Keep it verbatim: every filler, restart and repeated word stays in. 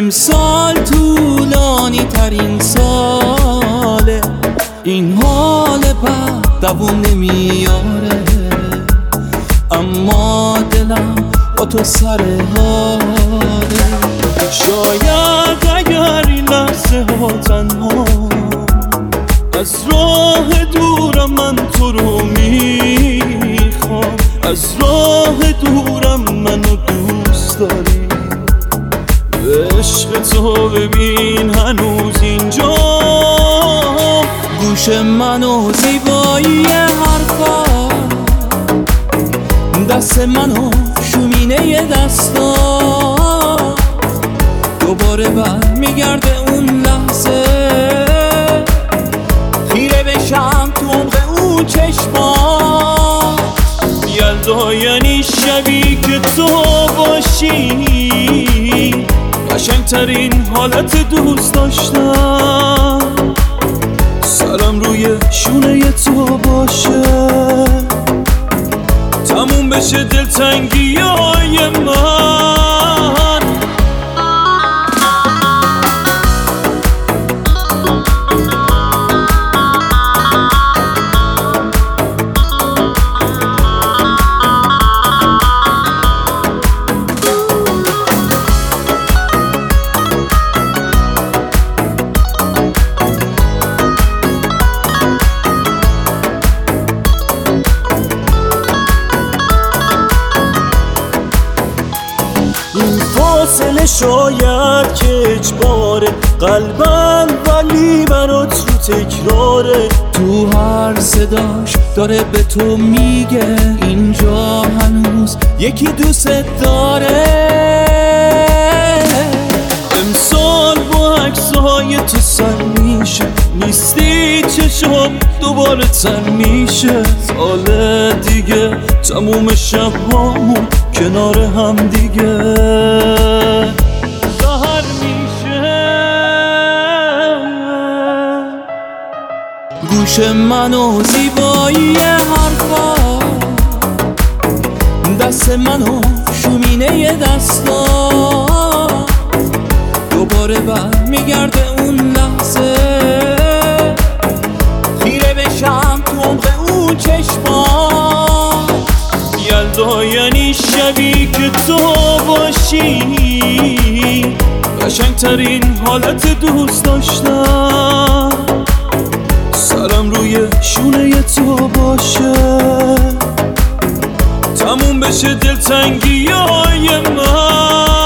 امسال طولانی ترین ساله، این حال بد دووم نمیاره، اما دلم با تو سر حاله. شاید اگر این لحظه ها تنها از راه دورم، من تو رو میخوام، از راه دورم منو دوست داری. عشق تو ببین هنوز اینجا، گوش منو زیبایی حرفا، دست منو شومینه دستا، دوباره بر میگرده اون لحظه، خیره بشم تو عمق اون چشما. یلدا یعنی شبی که تو باشی، قشنگترین حالت دوست داشتم، سرم روی شونه تو باشه، تموم بشه دلتنگی های من. این فاصله شاید که اجباره، قلبم ولی برات رو تکراره. تو هر صداش داره به تو میگه اینجا هنوز یکی دوست داره. امسال با عکسهای تو سر میشه، نیستی چشم دوباره تر میشه. سال دیگه تموم شبهامون کنار هم دیگه سهر میشه. گوش منو زیبایی حرفا، دست منو شومینه دستا، دوباره بر میگرده اون لحظه، خیره بشم تو عمق اون چشما. یلدا یعنی شبی که تو باشی، قشنگترین حالت دوست داشتم، سرم روی شونه تو باشه، تموم بشه دلتنگی های من.